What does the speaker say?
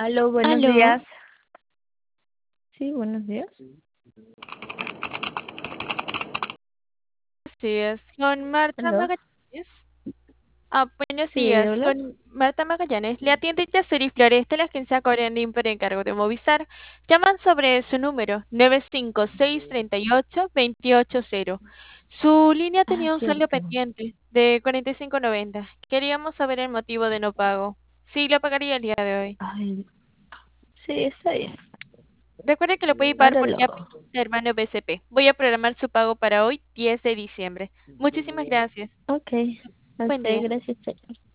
Aló, buenos Aló, días. Sí, buenos días. días. Con Marta Aló. Magallanes. Buenos Sí, días. hola. Con Marta Magallanes. Le atiende Yasuri Flores de la agencia Corendín por encargo de Movistar. Llaman sobre su número 95638-280. Su línea Ah, tenía un saldo cierto. pendiente de 45.90. Queríamos saber el motivo de no pago. Sí, lo pagaría el día de hoy. Ay, sí, está bien. Recuerde que lo puede pagar Ahora por lo Yape, hago. hermano BCP. Voy a programar su pago para hoy, 10 de diciembre. Muchísimas gracias. Ok. Buen Ok, día. gracias, señor.